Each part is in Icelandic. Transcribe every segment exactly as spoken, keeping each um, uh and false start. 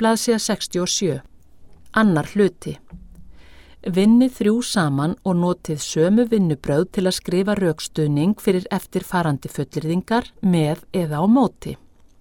blaðsíða sextíu og sjö. Annar hluti. Vinnið þrjú saman og notið sömu vinnubrögð til að skrifa rökstuðning fyrir eftirfarandi fullyrðingar með eða á móti.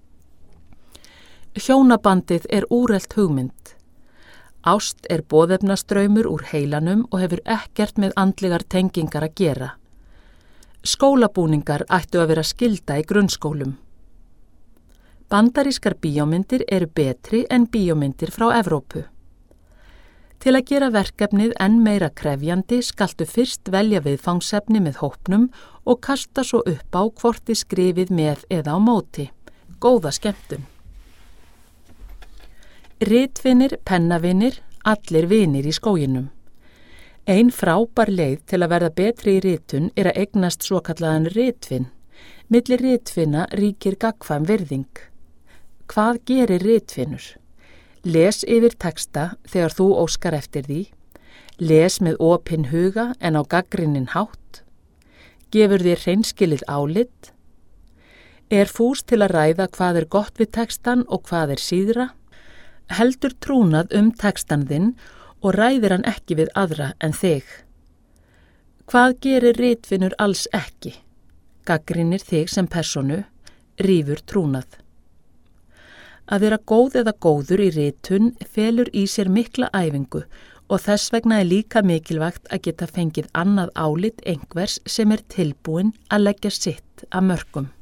Hjónabandið er úrelt hugmynd. Ást er boðefnastraumur úr heilanum og hefur ekkert með andlegar tengingar að gera. Skólabúningar ættu að vera skylda í grunnskólum. Bandarískar bíómyndir eru betri en bíómyndir frá Evrópu. Til að gera verkefnið enn meira krefjandi skaltu fyrst velja viðfangsefni með hópnum og kasta svo upp á hvort þið skrifið með eða á móti. Góða skemmtun. Ritvinir, pennavinir, allir vinir í skóginum. Ein frábær leið til að verða betri í ritun er að eignast svokallaðan ritvin. Milli ritvinna ríkir gagnkvæm virðing. Hvað gerir ritvinur? Les yfir texta þegar þú óskar eftir því. Les með opinn huga en á gagnrýninn hátt. Gefur þér hreinskilið álit. Er fús til að ræða hvað er gott við textan og hvað er síðra. Heldur trúnað um textan þinn og ræðir hann ekki við aðra en þig. Hvað gerir ritvinur alls ekki? Gagnrýnir þig sem personu, rífur trúnað. Að vera góð eða góður í ritun felur í sér mikla æfingu og þess vegna er líka mikilvægt að geta fengið annað álit einhvers sem er tilbúinn að leggja sitt að mörkum.